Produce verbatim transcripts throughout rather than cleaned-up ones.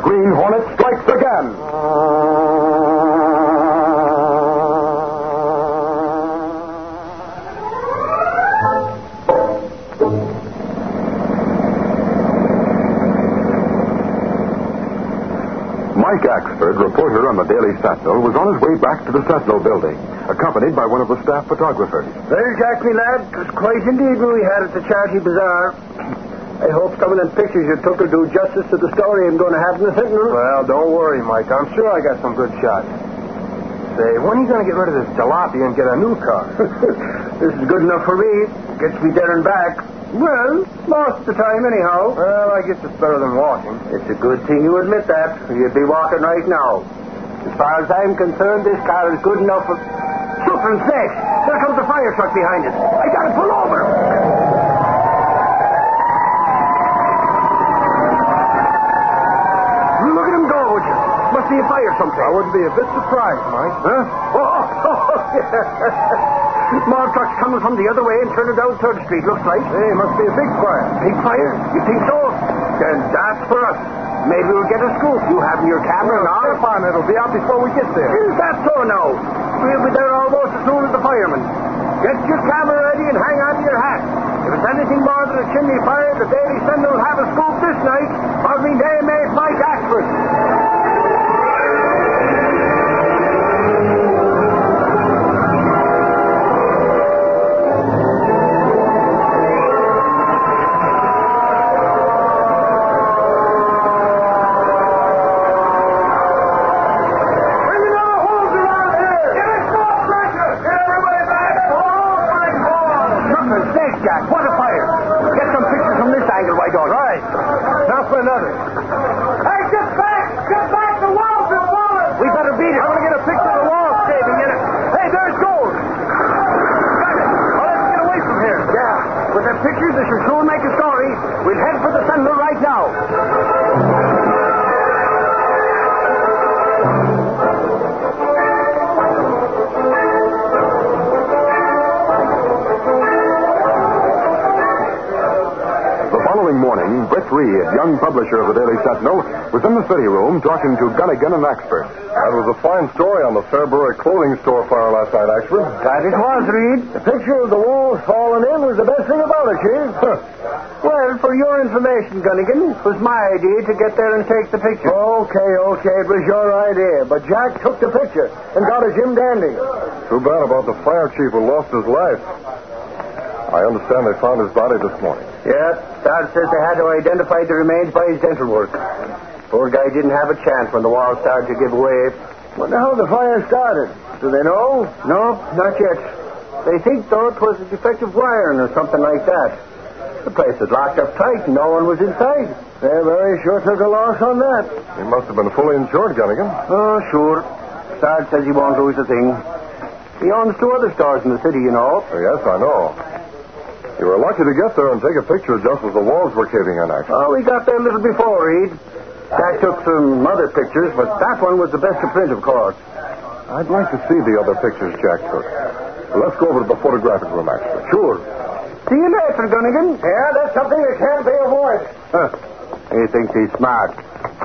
Green Hornet strikes again. Mike Axford, reporter on the Daily Sentinel, was on his way back to the Sentinel building, accompanied by one of the staff photographers. Well, Jack, me lad, it was quite indeed what we had at the Charity Bazaar. I hope some of them pictures you took will do justice to the story I'm going to have in the Sentinel. Well, don't worry, Mike. I'm sure I got some good shots. Say, when are you going to get rid of this jalopy and get a new car? This is good enough for me. Gets me there and back. Well, most of the time, anyhow. Well, I guess it's better than walking. It's a good thing you admit that. You'd be walking right now. As far as I'm concerned, this car is good enough for... Something's next. There comes the fire truck behind us. I gotta pull over. Look at him go, would you? Must be a fire someplace. I wouldn't be a bit surprised, Mike. Huh? Oh, oh, yeah. More trucks coming from the other way and turning down third Street, looks like. Hey, must be a big fire. Big fire? You think so? Then that's for us. Maybe we'll get a scoop. You having your camera well, now? Step on, it'll be out before we get there. Is that so now? We'll be there almost as soon as the firemen. Get your camera ready and hang on to your hat. If it's anything more than a chimney fire, the Daily Sentinel will have a scoop this night of me name is Mike Axford. Another. Hey, get back! Get back! The walls are falling! We better beat it. I'm going to get a picture of the walls caving in it. Hey, there's gold. Got it. Well, let's get away from here. Yeah. With the pictures, this will soon make a story. We'll head for the Sentinel right now. Morning, Britt Reed, young publisher of the Daily Sentinel, was in the city room talking to Gunnigan and Axford. That was a fine story on the Fairbury clothing store fire last night, Axford. That it was, Reed. The picture of the walls falling in was the best thing about it, Chief. Well, for your information, Gunnigan, it was my idea to get there and take the picture. Okay, okay, it was your idea. But Jack took the picture and got a Jim Dandy. Too bad about the fire chief who lost his life. I understand they found his body this morning. Yeah, Dad says they had to identify the remains by his dental work. Poor guy didn't have a chance when the walls started to give way. Wonder how the fire started. Do they know? No, not yet. They think, though, it was a defective wiring or something like that. The place was locked up tight and no one was inside. They very sure took a loss on that. He must have been fully insured, Gunnigan. Oh, sure. Dad says he won't lose a thing. He owns two other stores in the city, you know. Oh, yes, I know. You were lucky to get there and take a picture just as the walls were caving in, actually. Oh, we got there a little before, Reed. Jack took some other pictures, but that one was the best to print, of course. I'd like to see the other pictures Jack took. Let's go over to the photographic room, actually. Sure. See you later, Gunnigan. Yeah, that's something that can't be avoided. Huh. He thinks he's smart.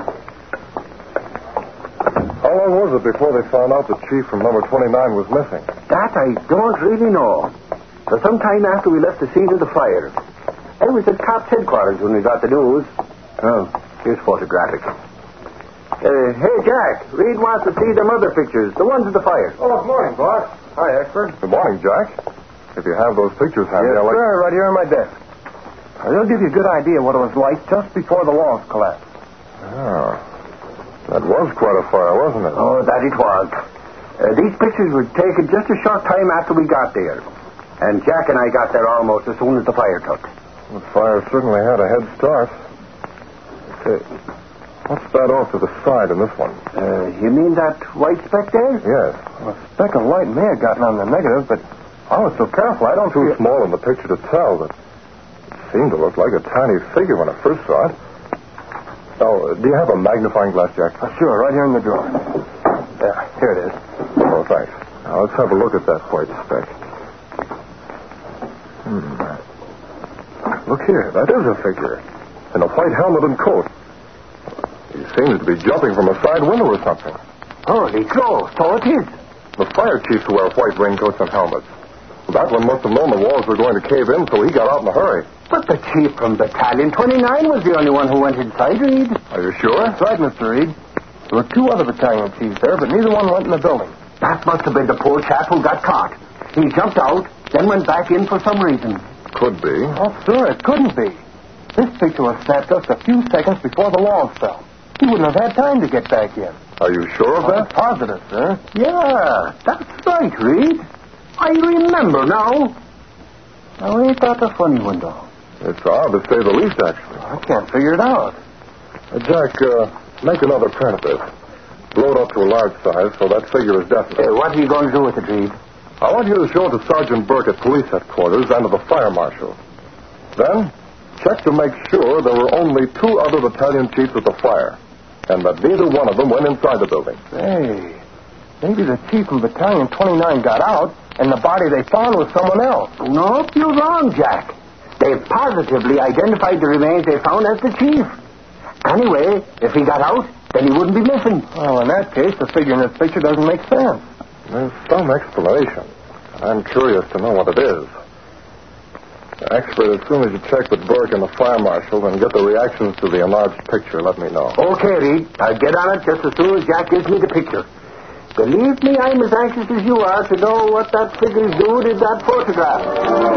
How long was it before they found out the chief from number twenty-nine was missing? That I don't really know. For some time after we left the scene of the fire. I was at Cops headquarters when we got the news. Oh, here's photographic. Uh, hey, Jack, Reed wants to see them other pictures, the ones of the fire. Oh, good morning, boss. Hi, Axford. Good morning, Jack. If you have those pictures handy, Yes, I'll like... sir, right here on my desk. Now, they'll give you a good idea what it was like just before the walls collapsed. Oh, that was quite a fire, wasn't it? Oh, that it was. Uh, these pictures were taken just a short time after we got there. And Jack and I got there almost as soon as the fire took. The fire certainly had a head start. Hey, what's that off to the side in this one? Uh, you mean that white speck there? Yes. Well, a speck of light may have gotten on the negative, but I was so careful, I don't Too see it. small in the picture to tell, but it seemed to look like a tiny figure when I first saw it. Oh, uh, do you have a magnifying glass, Jack? Uh, sure, right here in the drawer. There, here it is. Oh, thanks. Now, let's have a look at that white speck. Hmm. Look here, that is a figure. In a white helmet and coat. He's seems to be jumping from a side window or something. Holy crow, so it is. The fire chiefs wear white raincoats and helmets. That one must have known the walls were going to cave in, so he got out in a hurry. But the chief from Battalion twenty-nine was the only one who went inside, Reed. Are you sure? That's right, Mister Reed. There were two other battalion chiefs there, but neither one went in the building. That must have been the poor chap who got caught. He jumped out, then went back in for some reason. Could be. Oh, sir, it couldn't be. This picture was snapped just a few seconds before the walls fell. He wouldn't have had time to get back in. Are you sure of I'm that? positive, sir. Yeah, that's right, Reed. I remember now. Now, ain't that a funny window? It's odd, to say the least, actually. I can't figure it out. Uh, Jack, uh, make another print of this. Blow it up to a large size so that figure is definite. Uh, what are you going to do with it, Reed? I want you to show it to Sergeant Burke at police headquarters and to the fire marshal. Then, check to make sure there were only two other battalion chiefs at the fire, and that neither one of them went inside the building. Hey, maybe the chief from Battalion twenty-nine got out, and the body they found was someone else. No, you're wrong, Jack. They positively identified the remains they found as the chief. Anyway, if he got out, then he wouldn't be missing. Well, in that case, the figure in this picture doesn't make sense. There's some explanation. I'm curious to know what it is. Expert, as soon as you check with Burke and the fire marshal and get the reactions to the enlarged picture, let me know. Okay, Reed. I'll get on it just as soon as Jack gives me the picture. Believe me, I'm as anxious as you are to know what that figure's doing in that photograph.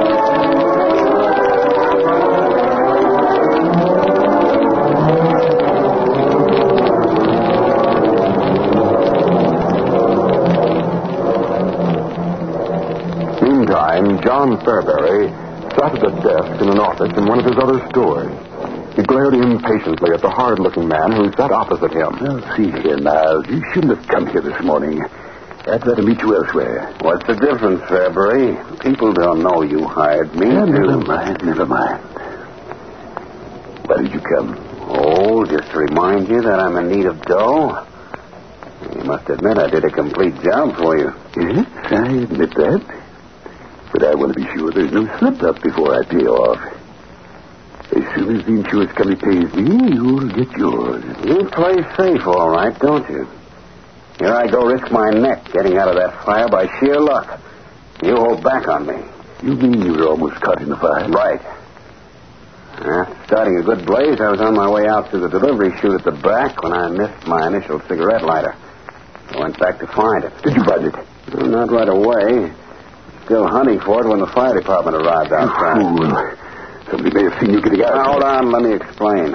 Meantime, John Fairbury sat at a desk in an office in one of his other stores. He glared impatiently at the hard-looking man who sat opposite him. Well, see here now. You shouldn't have come here this morning. I'd rather meet you elsewhere. What's the difference, Fairbury? People don't know you hired me. Yeah, to... never mind, never mind. Why did you come? Oh, just to remind you that I'm in need of dough. You must admit I did a complete job for you. Yes, I admit that. But I want to be sure there's no slip-up before I pay off. As soon as the insurance company pays me, you'll get yours. You play safe, all right, don't you? Here I go risk my neck getting out of that fire by sheer luck. You hold back on me. You mean you were almost caught in the fire? Right. After starting a good blaze, I was on my way out to the delivery chute at the back when I missed my initial cigarette lighter. I went back to find it. Did you find it? Well, not right away. Still hunting for it when the fire department arrived outside. You fool. Somebody may have seen you getting out. Now, hold on, let me explain.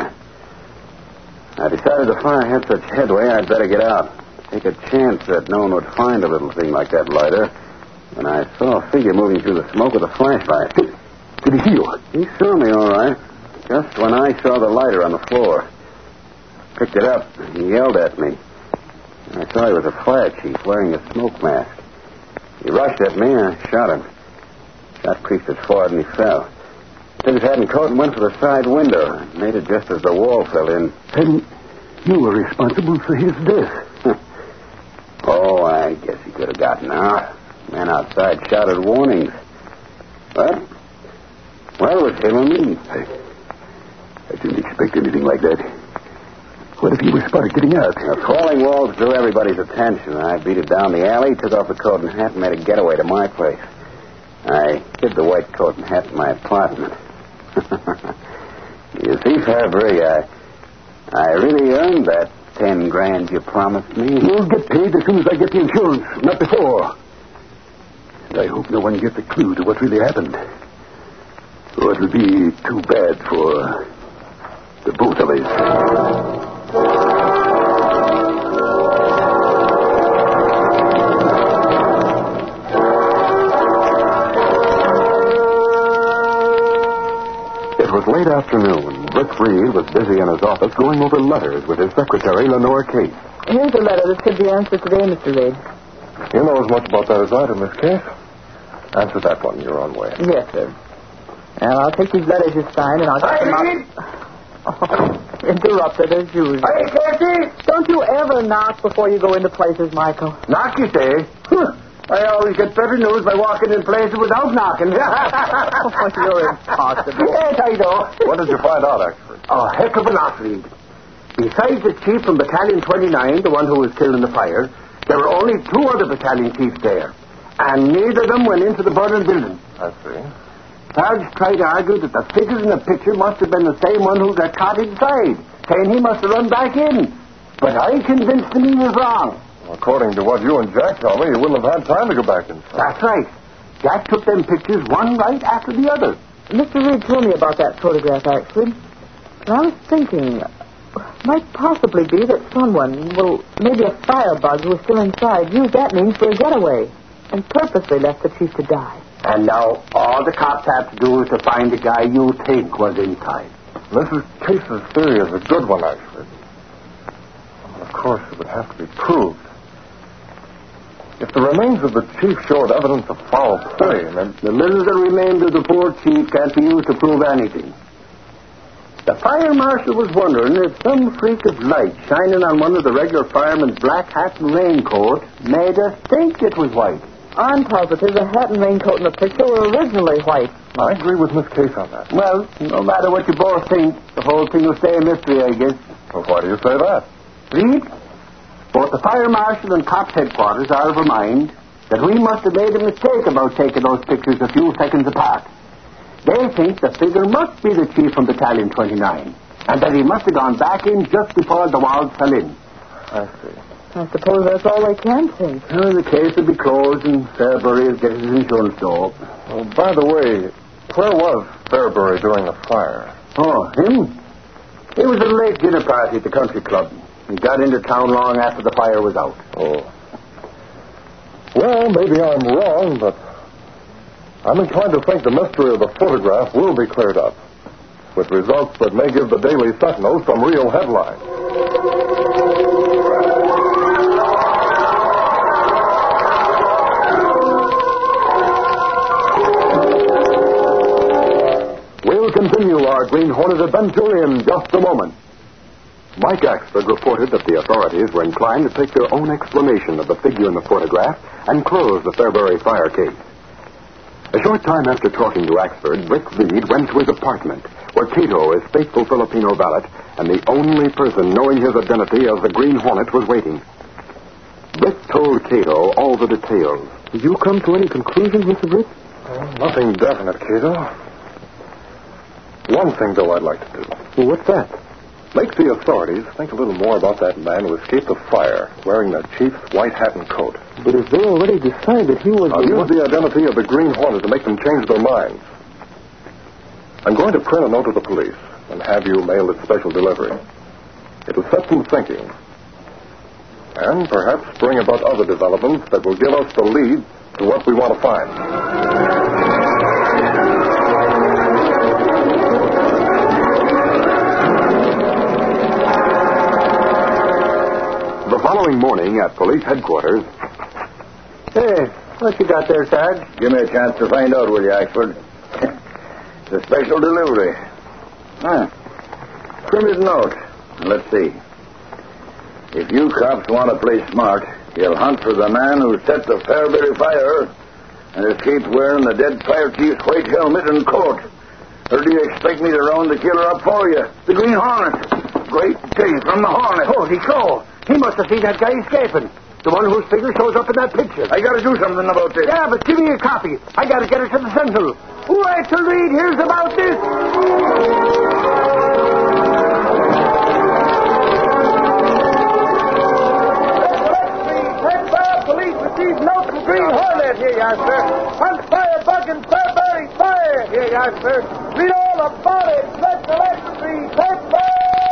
I decided the fire had such headway, I'd better get out. Take a chance that no one would find a little thing like that lighter. And I saw a figure moving through the smoke with a flashlight. Did, did he see you? He saw me, all right. Just when I saw the lighter on the floor. Picked it up. He yelled at me. I saw he was a fire chief wearing a smoke mask. He rushed at me, and I shot him. Shot Priestess forward, and he fell. Took his hat and coat and went for the side window. Made it just as the wall fell in. Then you were responsible for his death. Oh, I guess he could have gotten out. Man outside shouted warnings. But, well, it was him and me. I, I didn't expect anything like that. What if you were spotted getting out? The falling walls drew everybody's attention. I beat it down the alley, took off the coat and hat, and made a getaway to my place. I hid the white coat and hat in my apartment. You see, Fairbury, I, I really earned that ten grand you promised me. You'll get paid as soon as I get the insurance, not before. And I hope no one gets a clue to what really happened. Or it'll be too bad for the both of us. It was late afternoon. Brick Reed was busy in his office going over letters with his secretary, Lenore Case. Here's a letter that could be answered today, Mister Reed. You know as much about that as I do, Miss Case. Answer that one your own way. Yes, sir. Well, I'll take these letters you signed, and I'll get them out. Oh, interrupted as usual. Hey, Casey! Don't you ever knock before you go into places, Michael. Knock, you say? Huh. I always get better news by walking in places without knocking. Oh, you're impossible. Yes, I know. What did you find out, expert? A heck of a lot, Reed. Besides the chief from Battalion twenty-nine, the one who was killed in the fire, there were only two other battalion chiefs there. And neither of them went into the burning building. I see. Sarge tried to argue that the figures in the picture must have been the same one who got caught inside, saying he must have run back in. But I convinced him he was wrong. According to what you and Jack told me, you wouldn't have had time to go back inside. That's right. Jack took them pictures one right after the other. Mister Reed told me about that photograph, actually. And I was thinking, might possibly be that someone, well, maybe a firebug who was still inside, used that means for a getaway and purposely left the chief to die. And now all the cops have to do is to find the guy you think was inside. Missus Case's theory is a good one, actually. Of course, it would have to be proved. If the remains of the chief showed evidence of foul play, then... The little that remained of the poor chief can't be used to prove anything. The fire marshal was wondering if some freak of light shining on one of the regular firemen's black hat and raincoat made us think it was white. I'm positive the hat and raincoat in the picture were originally white. I agree with Miss Case on that. Well, no matter what you both think, the whole thing will stay a mystery, I guess. Well, why do you say that? Reed, both the fire marshal and cops headquarters are of a mind that we must have made a mistake about taking those pictures a few seconds apart. They think the figure must be the chief from Battalion twenty-nine, and that he must have gone back in just before the walls fell in. I see. I suppose that's all they can think. Well, the case will be closed, and Fairbury will get his insurance door. Oh, by the way, where was Fairbury during the fire? Oh, him? He was at a late dinner party at the country club. He got into town long after the fire was out. Oh. Well, maybe I'm wrong, but I'm inclined to think the mystery of the photograph will be cleared up, with results that may give the Daily Sentinel some real headlines. We'll continue our Green Hornet adventure in just a moment. Mike Axford reported that the authorities were inclined to take their own explanation of the figure in the photograph and close the Fairbury fire case. A short time after talking to Axford, Brick Reed went to his apartment, where Cato, his faithful Filipino valet, and the only person knowing his identity as the Green Hornet, was waiting. Brick told Cato all the details. Did you come to any conclusions, Mister Brick? Well, nothing definite, Cato. One thing, though, I'd like to do. Well, what's that? Make the authorities think a little more about that man who escaped the fire wearing the chief's white hat and coat. But if they already decided he was... I'll use the identity of the Green Hornet to make them change their minds. I'm going to print a note to the police and have you mail it special delivery. It'll set them thinking. And perhaps bring about other developments that will give us the lead to what we want to find. The following morning at police headquarters... Hey, what you got there, Sarge? Give me a chance to find out, will you, Axford? It's a special delivery. Huh. Printed note. Let's see. If you cops want to play smart, you'll hunt for the man who set the Fairbury fire and escaped wearing the dead fire chief's white helmet and coat. Or do you expect me to round the killer up for you? The Green Hornet. Great day from the Hornet. Holy cow! He must have seen that guy escaping. The one whose figure shows up in that picture. I got to do something about this. Yeah, but give me a copy. I got to get it to the Sentinel. Wait till Reed hears about this. Police received note from Green Hornet. Here you are, sir. Hunt fire, bug, and Fairbury fire. Here you are, sir. Read all about it. Let's select three. Take fire.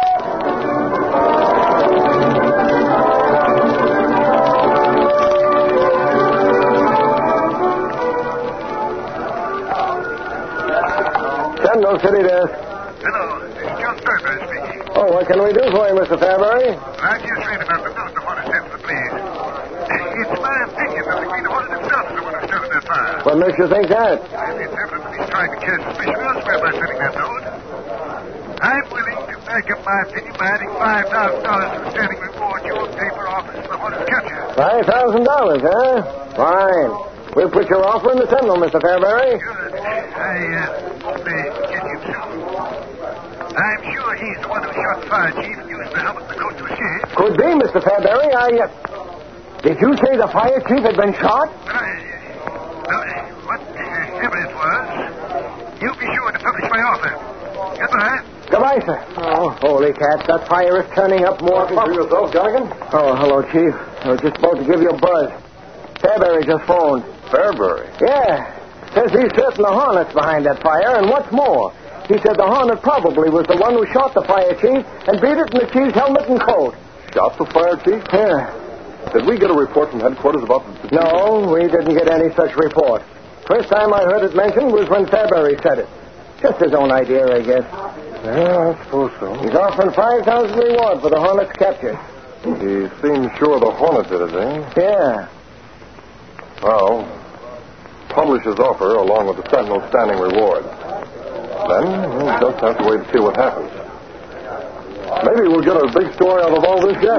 Sentinel City desk. Hello, it's John Fairbury speaking. Oh, what can we do for you, Mister Fairbury? I'm just reading about the note the Hornet sent to the police. It's my opinion that the Green Hornet himself is the one who started that fire. What makes you think that? And it's evident that he's trying to catch suspicion elsewhere by sending that note. I'm willing to back up my opinion by adding five thousand dollars to the standing report your paper offers for the Hornet's capture. Five thousand dollars, huh? Fine. We'll put your offer in the Sentinel, Mister Fairbury. Good. I uh, hope they get you soon. I'm sure he's the one who shot the fire chief and used the helmet and the coat to escape. Could be, Mister Fairbury. I, uh... Did you say the fire chief had been shot? But I... Uh, whatever it was, you be sure to publish my offer. Goodbye. Goodbye, sir. Oh, holy cats. That fire is turning up more... Talking to yourself, Gilligan? Oh, hello, Chief. I was just about to give you a buzz. Fairbury just phoned. Fairbury? Yeah. Says he's certain the Hornet's behind that fire, and what's more, he said the Hornet probably was the one who shot the fire chief and beat it in the chief's helmet and coat. Shot the fire chief? Yeah. Did we get a report from headquarters about the... No, we didn't get any such report. First time I heard it mentioned was when Fairbury said it. Just his own idea, I guess. Yeah, I suppose so. He's offering five thousand reward for the Hornet's capture. He seems sure the Hornet did it, eh? Yeah. Well, publish his offer along with the Sentinel's standing reward. Then we'll just have to wait to see what happens. Maybe we'll get a big story out of all this yet.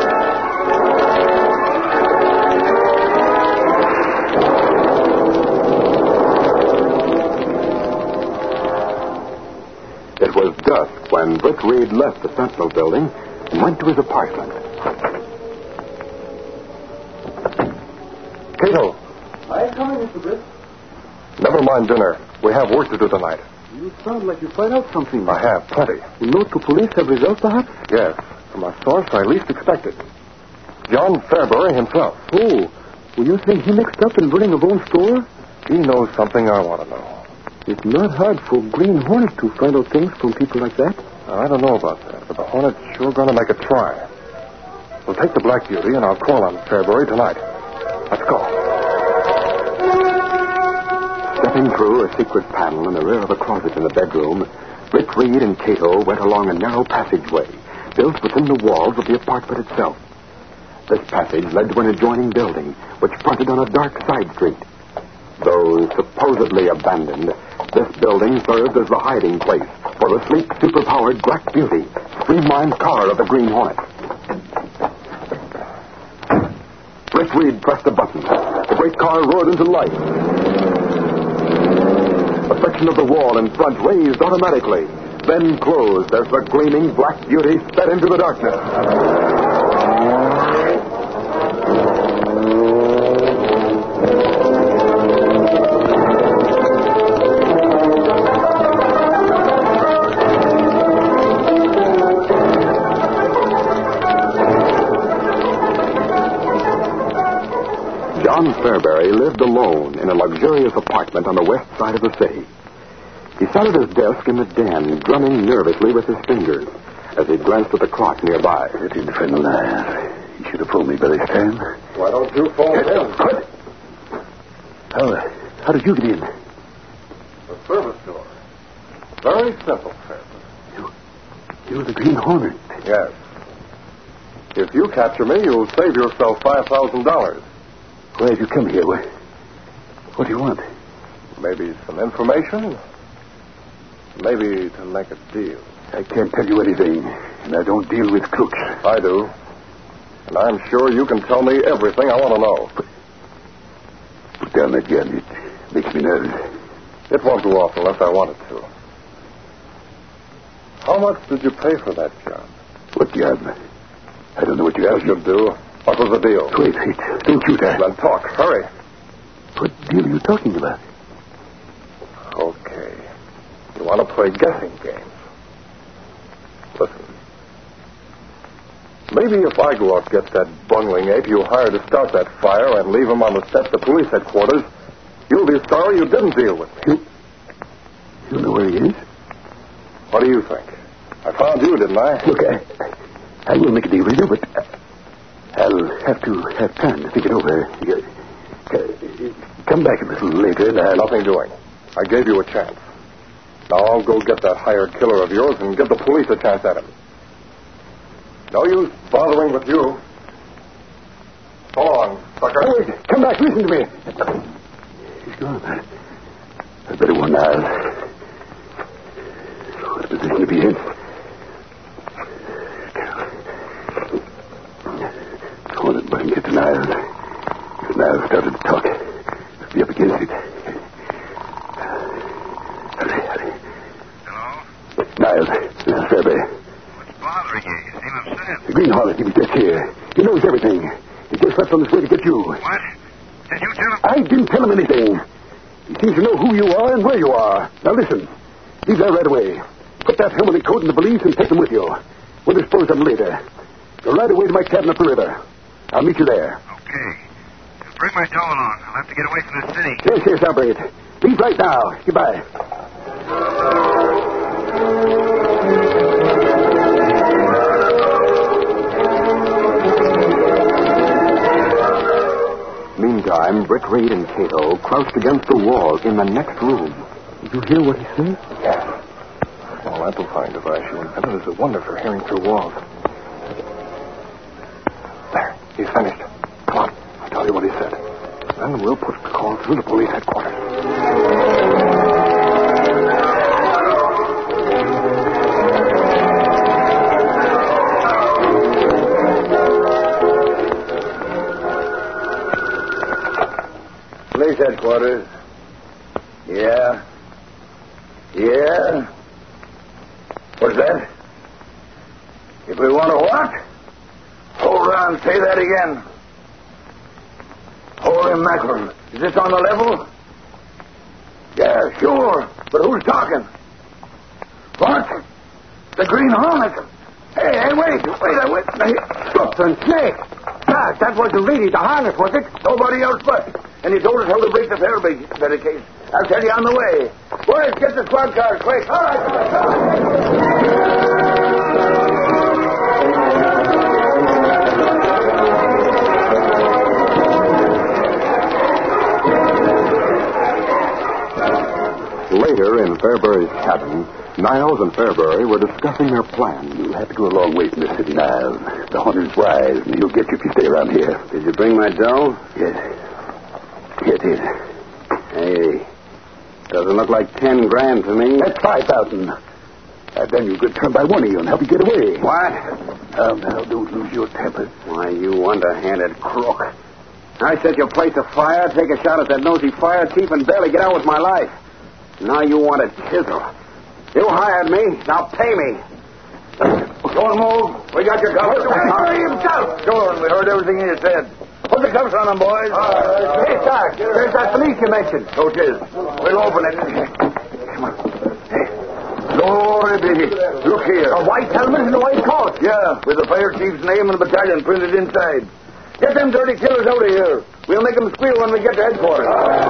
It was dusk when Britt Reed left the Sentinel building and went to his apartment. Cato, I'm coming, Mister Britt. never mind dinner. We have work to do tonight. You sound like you find out something. I have, plenty. You note to police have results, perhaps? Yes, from a source I least expected. John Fairbury himself. Oh, well, you think he mixed up in running a bone store? He knows something I want to know. It's not hard for Green Hornet to find out things from people like that. I don't know about that, but the Hornet's sure going to make a try. We'll take the Black Beauty, and I'll call on Fairbury tonight. Let's go. Stepping through a secret panel in the rear of a closet in the bedroom, Britt Reed and Cato went along a narrow passageway built within the walls of the apartment itself. This passage led to an adjoining building, which fronted on a dark side street. Though supposedly abandoned, this building served as the hiding place for the sleek, superpowered Black Beauty, streamlined car of the Green Hornet. Britt Reed pressed a button. The great car roared into life. A section of the wall in front raised automatically, then closed as the gleaming Black Beauty sped into the darkness. John Fairbury lived alone in a luxurious apartment on the west side of the city. He sat at his desk in the den, drumming nervously with his fingers as he glanced at the clock nearby. That infernal liar. He should have phoned me by this time. Why don't you phone him? What? How, uh, how did you get in? The service door. Very simple, Fairbury. You, you're the Green Hornet. Yes. If you capture me, you'll save yourself five thousand dollars. Why have you come here? What, what do you want? Maybe some information. Maybe to make a deal. I can't tell you anything, and I don't deal with crooks. I do. And I'm sure you can tell me everything I want to know. Put, put down that gun. It makes me nervous. It won't go off unless I want it to. How much did you pay for that job? What gun? I don't know what you Yes, asked you me. do. What was the deal? Wait, wait. Don't shoot that. Then talk. Hurry. What deal are you talking about? Okay. You want to play guessing games? Listen. Maybe if I go out and get that bungling ape you hired to start that fire and leave him on the steps of police headquarters, you'll be sorry you didn't deal with me. You, you know where he is? What do you think? I found you, didn't I? Look, I, I will make a deal with you, but I'll have to have time to think it over. Uh, Come back a little later, and I'll... Nothing doing. I gave you a chance. Now I'll go get that hired killer of yours and give the police a chance at him. No use bothering with you. So long, sucker. Oh, wait. Come back. Listen to me. He's gone. I'd better warn Niles. What a position to be in. Hold it, but I can get to Niles. If Niles started to talk, I'd be up against it. Hurry, hurry. Hello? Niles, the Uh, he knows everything. He just left on his way to get you. What? Did you tell him? I didn't tell him anything. He seems to know who you are and where you are. Now listen. Leave there right away. Put that helmet and coat in the valise and take them with you. We'll dispose of them later. Go right away to my cabin up the river. I'll meet you there. Okay. Bring my doll along. I'll have to get away from the city. Yes, yes, I'll bring it. Leave right now. Goodbye. Meantime, Brick Reed and Cato crouched against the wall in the next room. Did you hear what he said? Yeah. Small amplifying device you invented is a wonder for hearing through walls. There. He's finished. Come on. I'll tell you what he said. Then we'll put the call through to police headquarters. Police headquarters. Yeah. Yeah. What's that? If we want to what? Hold on, say that again. Holy mackerel. Is this on the level? Yeah, sure. But who's talking? What? The Green Hornet. Hey, hey, wait. Wait, wait. wait. Slips and snake. God, that wasn't really the harness, was it? Nobody else but. And he told us how to break the barricade. I'll tell you on the way. Boys, get the squad cars quick. All right. Later, in Fairbury's cabin, Niles and Fairbury were discussing their plan. You'll have to go a long way from the city, Niles. The hunter's wise, and he'll get you if you stay around here. Did you bring my dough? Yes. Here it is. Hey, doesn't look like ten grand to me. That's five thousand. Uh, then you could turn by one of you and help you get away. What? Oh, now, don't lose your temper. Why, you underhanded crook. I set your place afire, take a shot at that nosy fire chief, and barely get out with my life. Now you want a chisel. You hired me. Now pay me. Don't move. We got your cuffs. Hurry himself. Sure, we heard everything you said. Put the cuffs on them, boys. Uh, hey, Sarge, there's that police you mentioned. So it is. We'll open it. Come on. Hey. Glory be. Look here. A white helmet and a white coat. Yeah, with the fire chief's name and battalion printed inside. Get them dirty killers out of here. We'll make them squeal when we get to headquarters.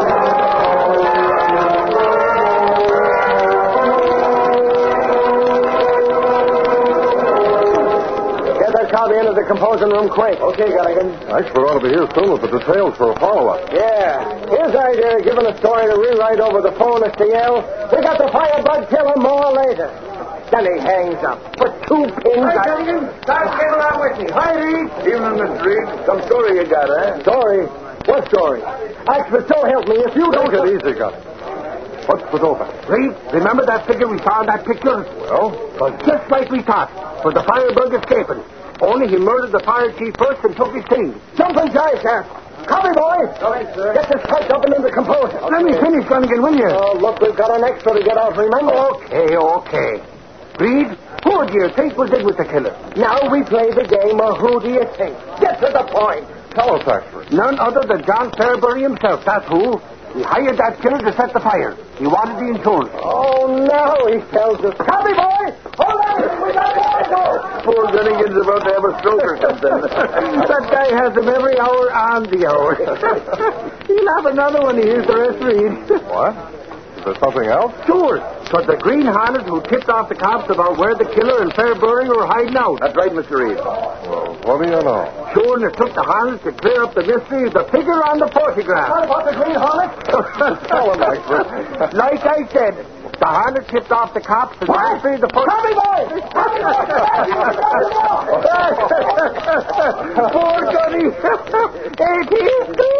Copy into the composing room quick. Okay, Gilligan. Expert ought to be here soon with the details for a follow-up. Yeah. His idea of giving a story to rewrite over the phone is to yell, we got the firebug killer more later. Then he hangs up. For two pins. Hi, Gilligan. Start getting along with me. Hi, Reed. Evening, Mister Reed. Some story you got, eh? Story? What story? Expert, so help me. If you don't... Take it easy, Gus. What's the open? Reed, remember that figure we found that picture? Well? Was just like we thought. For the firebug escaping. Only he murdered the fire chief first and took his things. Jump inside, Sheriff. Copy, boys. Right, sir. Get this fight up and in the composer. Okay. Let me finish, Gunnigan, will you? Oh, look, we've got an extra to get off, remember? Okay, okay. Reed, who do you think we did with the killer? Now we play the game of who do you think? Get to the point. Tell us, Expert. None other than John Fairbury himself, that's who. He hired that killer to set the fire. He wanted the insurance. Oh, no, he tells us. Copy, boys! Hold on! We got more! Poor Gunnigan's about to have a stroke or something. That guy has him every hour on the hour. He'll have another one to use the rest read. What? Is there something else? Sure. But the Green Hornet who tipped off the cops about where the killer and Fairbury were hiding out. That's right, Mister Reed. Well, what do you know? Sure, and it took the Hornet to clear up the mystery of the figure on the photograph. What about the Green Hornet? Tell him, Expert. Like I said, the Hornet tipped off the cops and the mystery of the photograph. Copy, boys! Poor Gunny. Ain't he?